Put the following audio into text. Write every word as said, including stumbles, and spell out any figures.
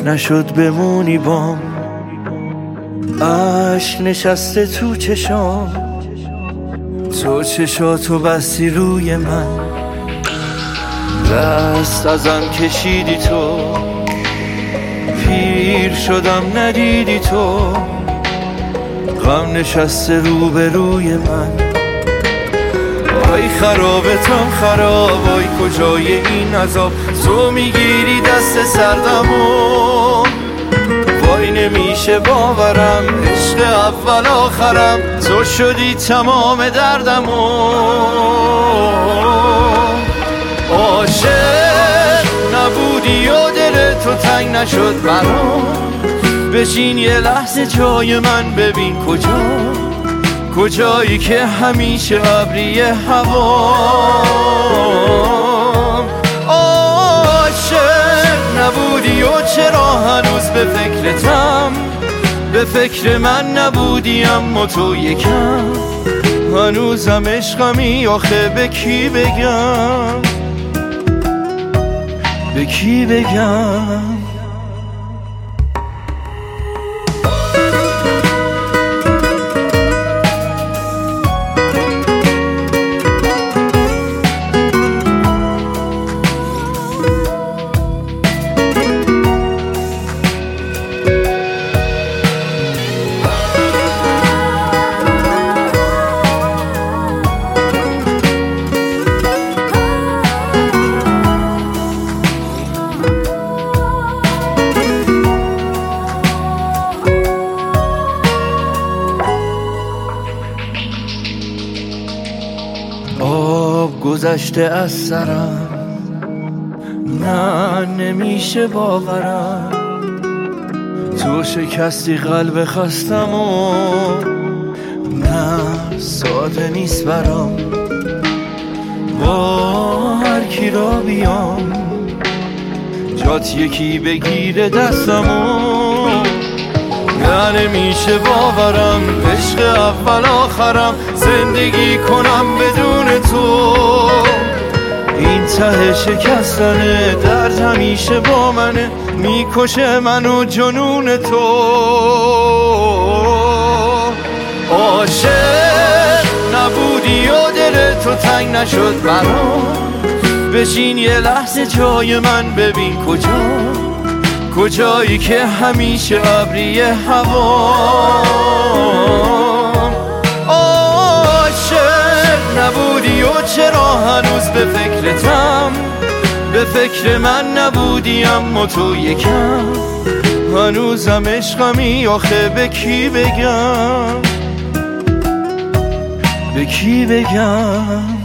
نشد بمونی بام، عشق نشسته تو چشام، تو چشاتو بستی روی من، دست ازم کشیدی تو، پیر شدم ندیدی تو، غم نشسته رو به روی من. وای خرابتم خراب، وای کجای این عذاب، تو میگیری دست سردمو، وای نمیشه باورم عشق اول آخرم، تو شدی تمام دردمو. عاشق نبودی و دل تو تنگ نشد برام، بشین یه لحظه جای من ببین کجا، کجایی که همیشه ابری هوام. عاشق نبودی و چرا هنوز به فکرتم، به فکر من نبودی اما تو یکم، هنوزم عشقمی آخه به کی بگم، به کی بگم. آب گذشته از سرم، نه نمیشه باورم، تو شکستی قلب خستم و نه ساده نیست برام، با هر کی را بیام جات یکی بگیره دستمو، نه نمیشه باورم عشق اول آخرم، زندگی کنم بدون تو، این ته شکستنه درد همیشه با منه، میکشه منو جنون تو. عاشق نبودی و دل تو تنگ نشد برام، بشین یه لحظه جای من ببین کجا، کجایی که همیشه ابری هوام. عاشق نبودی و چرا هنوز به فکرتم، به فکر من نبودی اما تو یکم، هنوزم عشقمی آخه به کی بگم، به کی بگم.